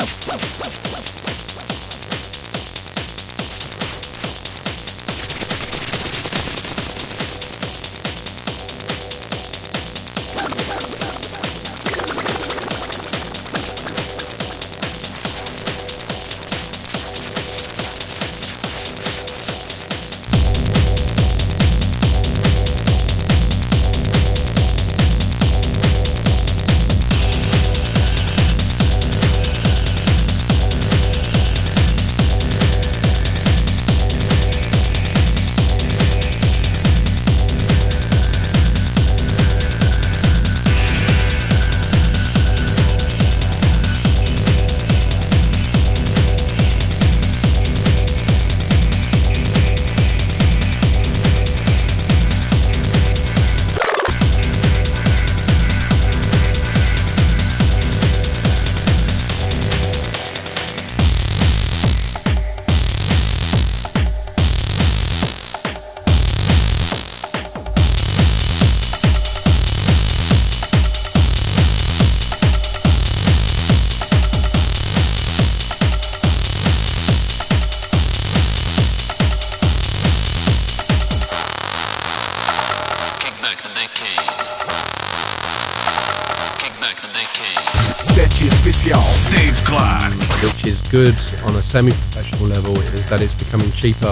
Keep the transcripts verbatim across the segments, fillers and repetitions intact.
Dave Clark. Which is good on a semi-professional level is that it's becoming cheaper,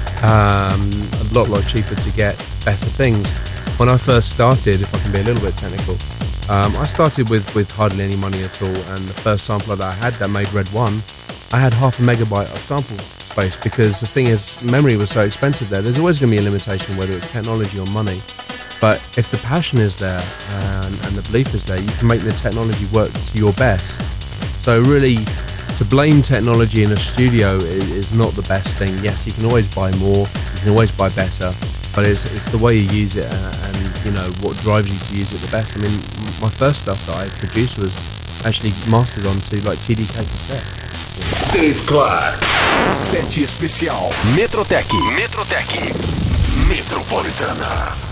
um, a lot, lot cheaper to get better things. When I first started, if I can be a little bit technical, um, I started with, with hardly any money at all, and the first sampler that I had that made Red One, I had half a megabyte of sample space, because the thing is, memory was so expensive there. There's always going to be a limitation, whether it's technology or money. But if the passion is there and, and the belief is there, you can make the technology work to your best. So really, to blame technology in a studio is, is not the best thing. Yes, you can always buy more, you can always buy better, but it's, it's the way you use it and, and you know what drives you to use it the best. I mean, my first stuff that I produced was actually mastered onto like T D K cassette. Dave Clark. Set especial. Metrotech. Metrotech. Metropolitana.